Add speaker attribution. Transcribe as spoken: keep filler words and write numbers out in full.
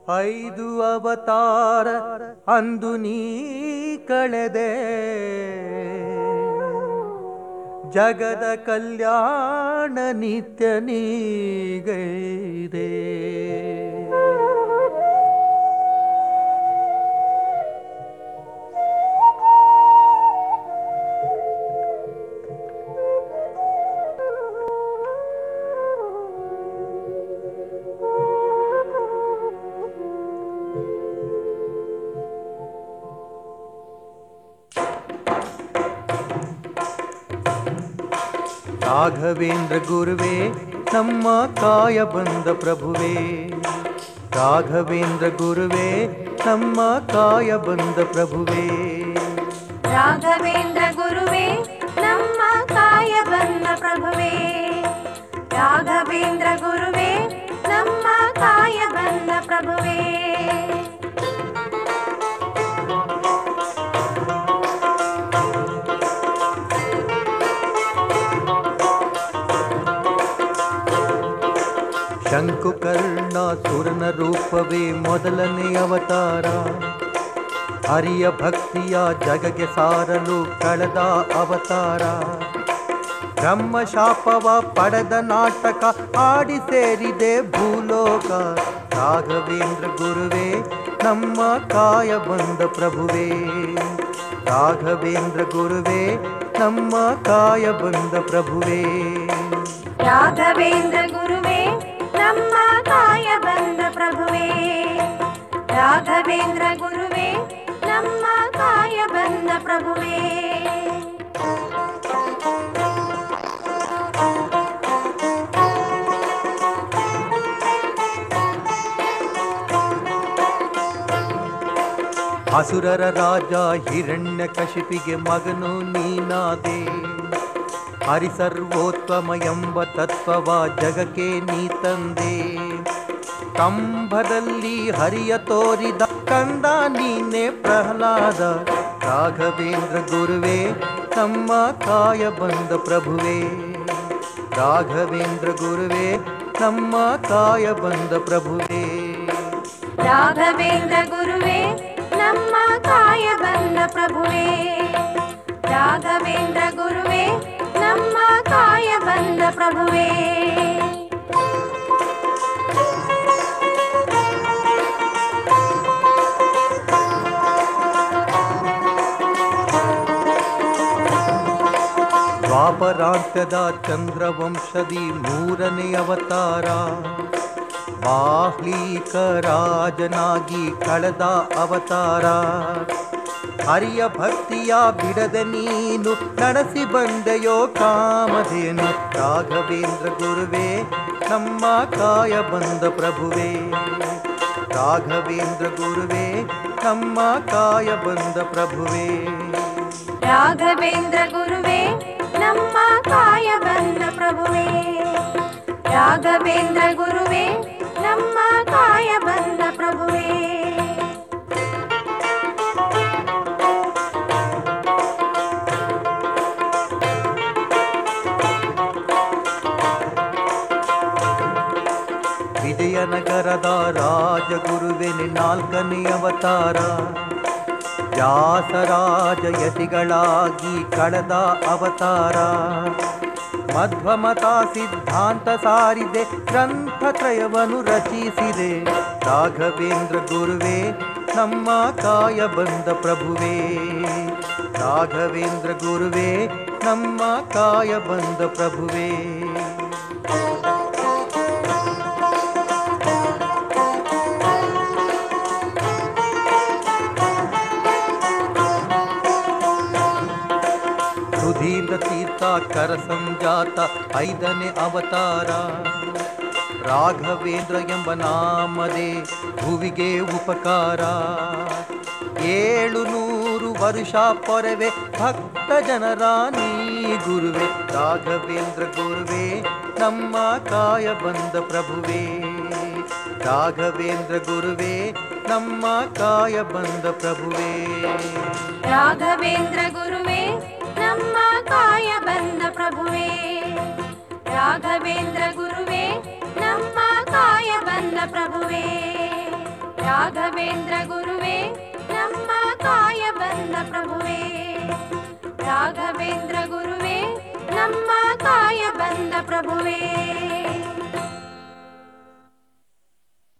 Speaker 1: ಐದು ಅವತಾರ ಅಂದು ನೀ ಕಳೆದೆ, ಜಗದ ಕಲ್ಯಾಣ ನಿತ್ಯ ನೀಗೈದೆ. ರಾಘವೇಂದ್ರ ಗುರುವೇ ನಮ್ಮ ಕಾಯ ಬಂದ ಪ್ರಭುವೇ, ರಾಘವೇಂದ್ರ ಗುರುವೇ ನಮ್ಮ ಕಾಯ ಬಂದ ಪ್ರಭುವೇ,
Speaker 2: ರಾಘವೇಂದ್ರ ಗುರುವೇ ನಮ್ಮ ಕಾಯ ಬಂದ ಪ್ರಭುವೇ, ರಾಘವೇಂದ್ರ ಗುರುವೇ ನಮ್ಮ ಕಾಯ ಬಂದ ಪ್ರಭುವೇ.
Speaker 1: ಶಂಕುಕರ್ಣಾಸುರನ ರೂಪವೇ ಮೊದಲನೇ ಅವತಾರ, ಹರಿಯ ಭಕ್ತಿಯ ಜಗಗೆ ಸಾರಲು ಕಳೆದ ಅವತಾರ. ಬ್ರಹ್ಮ ಶಾಪವ ಪಡೆದ ನಾಟಕ ಆಡಿ ಸೇರಿದೆ ಭೂಲೋಕ, ರಾಘವೇಂದ್ರ ಗುರುವೇ ನಮ್ಮ ಕಾಯ ಬಂದ ಪ್ರಭುವೇ, ರಾಘವೇಂದ್ರ ಗುರುವೇ ನಮ್ಮ ಕಾಯ ಬಂದ ಪ್ರಭುವೇ,
Speaker 2: ರಾಘವೇಂದ್ರ ಗುರುವೇ ನಮ್ಮ ಕಾಯ ಬಂದ ಪ್ರಭುವೇ, ರಾಘವೇಂದ್ರ ಗುರುವೇ ನಮ್ಮ ಕಾಯ ಬಂದ ಪ್ರಭುವೇ.
Speaker 1: ಅಸುರರ ರಾಜ ಹಿರಣ್ಯಕಶಿಪಿಗೆ ಮಗನು ನೀನಾದೆ, ಹರಿಸರ್ವೋತ್ತಮ ಎಂಬ ತತ್ವವ ಜಗಕ್ಕೆ ನೀ ತಂದೆ. ಕಂಬದಲ್ಲಿ ಹರಿಯ ತೋರಿದ ಕಂದ ನೀನೆ ಪ್ರಹ್ಲಾದ, ರಾಘವೇಂದ್ರ ಗುರುವೇ ನಮ್ಮ ಕಾಯ ಬಂದ ಪ್ರಭುವೇ, ರಾಘವೇಂದ್ರ ಗುರುವೇ ನಮ್ಮ ಕಾಯ ಬಂದ ಪ್ರಭುವೇ,
Speaker 2: ರಾಘವೇಂದ್ರ ಗುರುವೇ ನಮ್ಮ ಕಾಯ ಬಂದ ಪ್ರಭುವೇ, ರಾಘವೇಂದ್ರ ಗುರುವೇ ನಮ್ಮ ಕಾಯ ಬಂದ ಪ್ರಭುವೇ.
Speaker 1: ದ್ವಾಪರಾಂತ್ಯದ ಚಂದ್ರವಂಶದಿ ಮೂರನೇ ಅವತಾರ, ಬಾಹ್ಲೀಕ ರಾಜನಾಗಿ ಕಳೆದ ಅವತಾರ. ಹರಿಯ ಭಕ್ತಿಯ ಬಿಡದೆ ನೀನು ನಡೆಸಿ ಬಂದೆಯೋ ಕಾಮಧೇನು, ರಾಘವೇಂದ್ರ ಗುರುವೇ ನಮ್ಮ ಕಾಯ ಬಂದ ಪ್ರಭುವೇ, ರಾಘವೇಂದ್ರ ಗುರುವೇ ನಮ್ಮ ಕಾಯ ಬಂದ ಪ್ರಭುವೇ,
Speaker 2: ರಾಘವೇಂದ್ರ ಗುರುವೇ ನಮ್ಮ ಕಾಯ ಬಂದ ಪ್ರಭುವೇ, ರಾಘವೇಂದ್ರ ಗುರುವೇ ನಮ್ಮ ಕಾಯ ಬಂದ ಪ್ರಭುವೇ.
Speaker 1: ವಿಜಯನಗರದ ರಾಜಗುರುವೆನೆ ನಾಲ್ಕನೇ ಅವತಾರ, ವ್ಯಾಸರಾಜ ಯತಿಗಳಾಗಿ ಕಳೆದ ಅವತಾರ. ಮಧ್ವಮತ ಸಿದ್ಧಾಂತ ಸಾರಿದೆ, ಗ್ರಂಥತ್ರಯವನ್ನು ರಚಿಸಿದೆ, ರಾಘವೇಂದ್ರ ಗುರುವೇ ನಮ್ಮ ಕಾಯ ಬಂದ ಪ್ರಭುವೇ, ರಾಘವೇಂದ್ರ ಗುರುವೇ ನಮ್ಮ ಕಾಯ ಬಂದ ಪ್ರಭುವೇ. ಸುಧೀಂದ್ರ ತೀರ್ಥ ಕರ ಸಂಜಾತ ಐದನೇ ಅವತಾರ, ರಾಘವೇಂದ್ರ ಎಂಬ ನಾಮದೇ ಭುವಿಗೆ ಉಪಕಾರ. ಏಳು ನೂರು ವರುಷ ಪೊರವೆ ಭಕ್ತ ಜನರ ನೀ ಗುರುವೆ, ರಾಘವೇಂದ್ರ ಗುರುವೇ ನಮ್ಮ ಕಾಯ ಬಂದ ಪ್ರಭುವೇ, ರಾಘವೇಂದ್ರ ಗುರುವೇ ನಮ್ಮ ಕಾಯ ಬಂದ ಪ್ರಭುವೇ,
Speaker 2: ರಾಘವೇಂದ್ರ ಗುರುವೇ ನಮ್ಮ ಕಾಯ ಬಂದ ಪ್ರಭುವೇ, ರಾಘವೇಂದ್ರ ಗುರುವೇ ನಮ್ಮ ಕಾಯ ಬಂದ ಪ್ರಭುವೇ, ರಾಘವೇಂದ್ರ ಗುರುವೇ ನಮ್ಮ ಕಾಯ ಬಂದ ಪ್ರಭುವೇ ರಾಘವೇಂದ್ರ ಗುರುವೇ ನಮ್ಮ ಕಾಯ ಬಂದ ಪ್ರಭುವೇ